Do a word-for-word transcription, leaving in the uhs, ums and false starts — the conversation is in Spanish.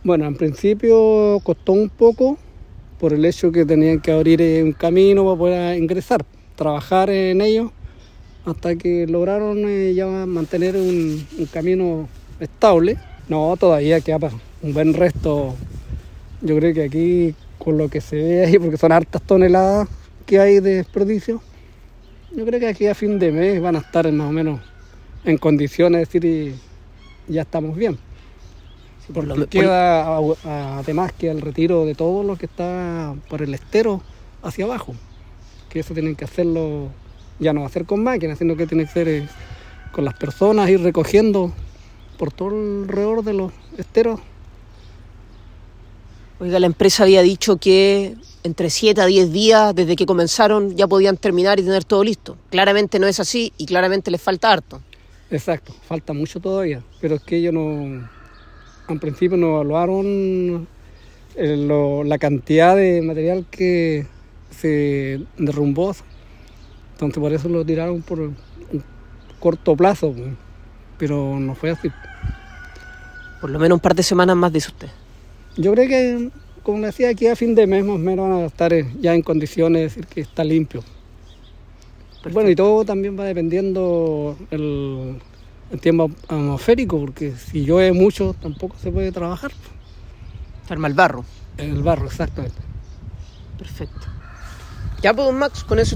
Bueno, en principio costó un poco por el hecho que tenían que abrir eh, un camino para poder ingresar, trabajar en ello, hasta que lograron eh, ya mantener un, un camino estable. No, todavía queda un buen resto. Yo creo que aquí, con lo que se ve ahí, porque son hartas toneladas que hay de desperdicio, yo creo que aquí a fin de mes van a estar más o menos en condiciones de decir y ya estamos bien. Porque por lo, queda por... a, a, además que el retiro de todo lo que está por el estero hacia abajo, que eso tienen que hacerlo, ya no va a ser con máquinas, sino que tiene que ser eh, con las personas, ir recogiendo por todo alrededor de los esteros. Oiga, la empresa había dicho que entre siete a diez días desde que comenzaron ya podían terminar y tener todo listo. Claramente no es así y claramente les falta harto. Exacto, falta mucho todavía, pero es que ellos no, en principio no evaluaron el, lo, la cantidad de material que se derrumbó, entonces por eso lo tiraron por un corto plazo, pero no fue así. Por lo menos un par de semanas más, dice usted. Yo creo que, como decía, aquí a fin de mes más o menos van a estar ya en condiciones de decir que está limpio. Perfecto. Bueno, y todo también va dependiendo el, el tiempo atmosférico, porque si llueve mucho tampoco se puede trabajar. Se arma el barro. El barro, exactamente. Perfecto. Ya pues, Max, con eso